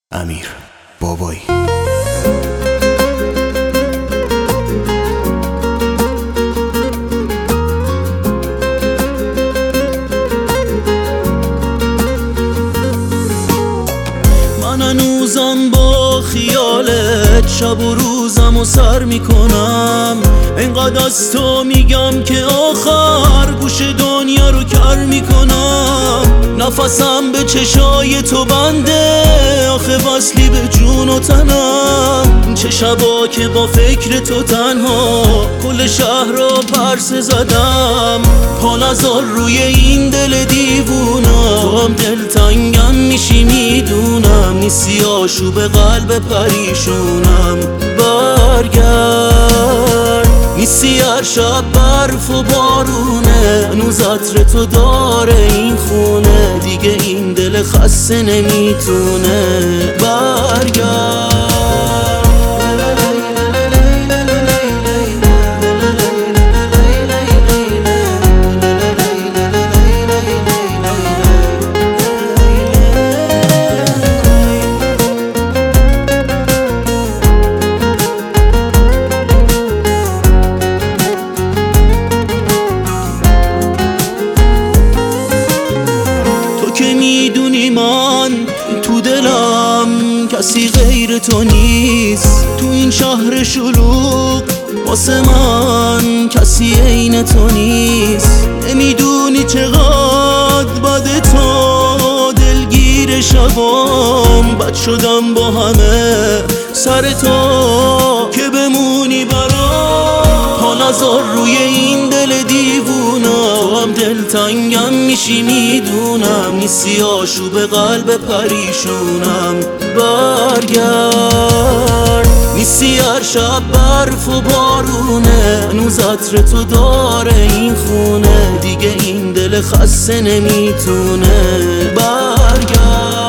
امیر بابایی. من هنوزم با خیالت شب و روزم و سر میکنم، اینقدر از تو میگم که آخر گوش دنیا رو کر میکنم. نفسم به چشای تو بنده، آخه وصلی به جون و تنم. چه شبا که با فکر تو تنها کل شهر را پرسه زدم. پا نذار روی این دل دیوونا، تو هم دلتنگم میشی میدونم. نیستی آشوب قلب پریشونم، برگرد. نیستی هر شب برف و بارونه، هنوز عطر تو داره این خونه. دیگه این دل خسته نمیتونه، برگرد. که میدونی من تو دلم کسی غیر تو نیست. تو این شهر شلوغ واسه من کسی عین تو نیست. نمیدونی چقدر بده تو دلگیر شبام. بد شدم با همه سر تو که بمونی برام. پا نذار روی این دل دیوونا، تو هم دلتنگم میشی میدونم. نیستی آشوب قلب پریشونم، برگرد. نیستی هر شب برف و بارونه، هنوز عطر تو داره این خونه. دیگه این دل خسته نمیتونه، برگرد.